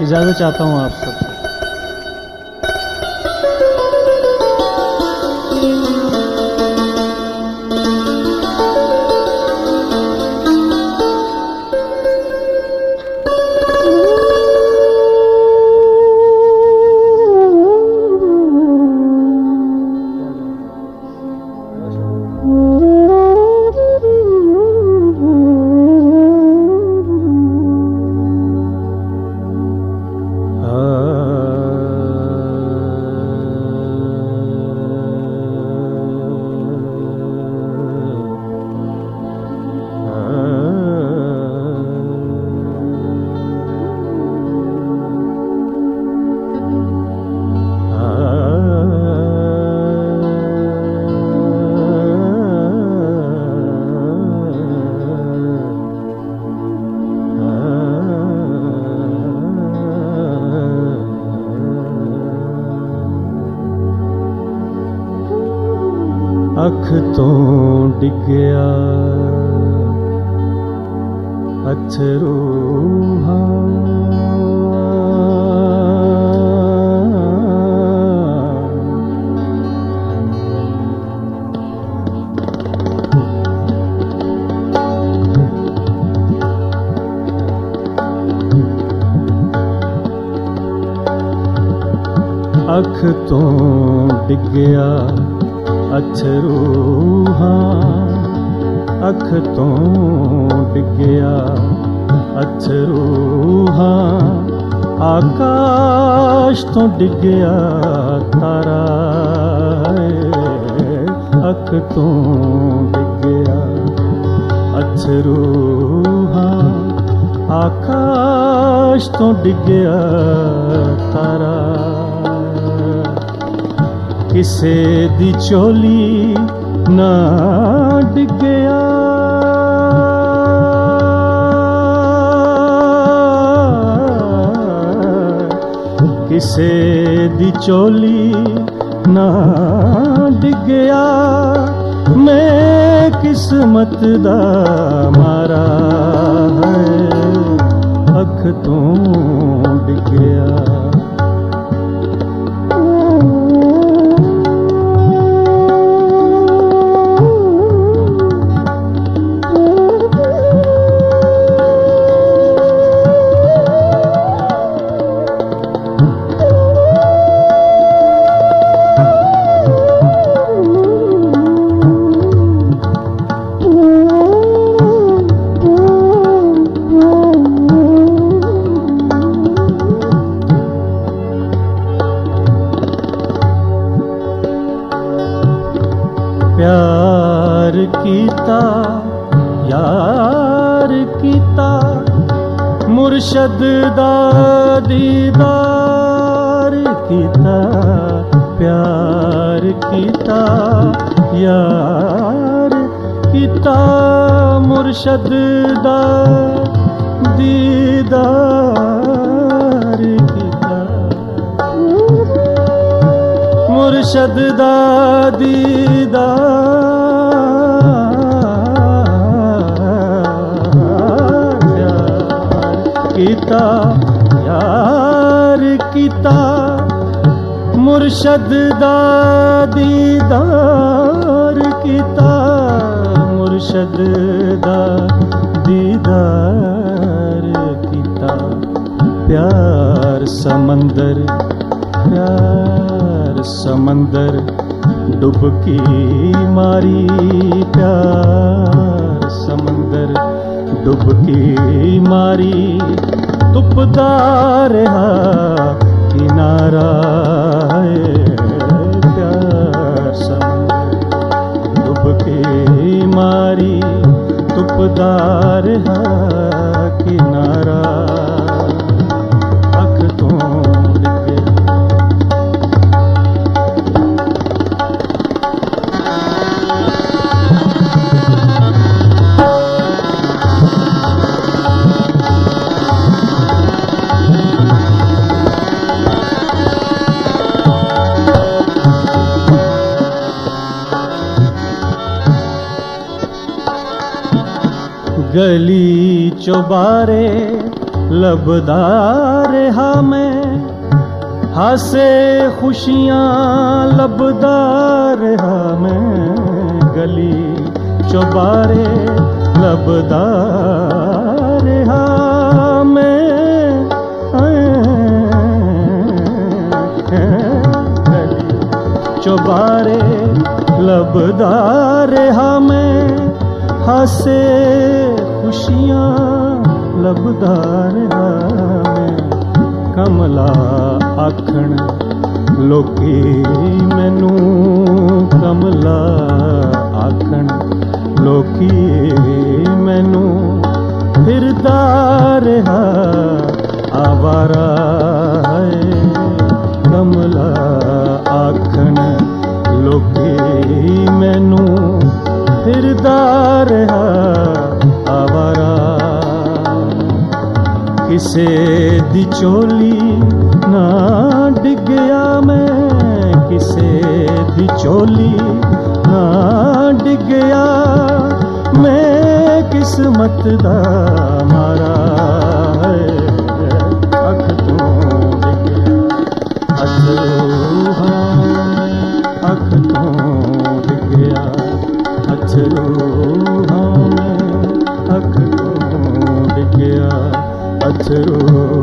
इजाज़त चाहता हूँ आप सबसे। अख तो डिग्या अथरू अख तो डिग्या अथरू अख तो डिग्या अथरू आकाश तो डिग्या तारा अख तो डिग्या अथरू आकाश तो डिग्या तारा किसे दी चोली ना डिग्या किसे दी चोली ना डिग्या मैं किस्मत दा मारा है अख तो डिग्या प्यार कीता यार कीता मुर्शद दा दीदार कीता प्यार कीता यार कीता मुर्शद दा दीदार कीता मुर्शद दा दीदार कीता यार कीता मुर्शद दा दीदार कीता मुर्शद दा दीदार कीता प्यार समंदर प्यार समंदर डुबकी मारी प्यार समंदर डुबकी मारी तुपदा रहा किनारा प्यार समंदर डुबकी मारी तुपदा रहा किनारा गली चौबारे लभदा रहा मैं, हासे खुशियां लभदा रहा मैं, गली चौबारे लभदा रहा मैं, गली चौबारे लभदा रहा मैं, हासे खुशियां लभदा रहा मैं। कमला आखण लोकी मैनू, कमला आखण लोकी मैनू, फिरदा रहा आवारा है। कमला आखण लोकी मैनू, फिरदा रहा आवारा। किसे दी चोली ना डिगया मैं, किसे दी चोली ना डिगया मैं, किस्मत दा मारा है। अख तो डिगया अथरू हाँ, अख तो डिगया अथरू हाँ, अख तो डिगया अथरू।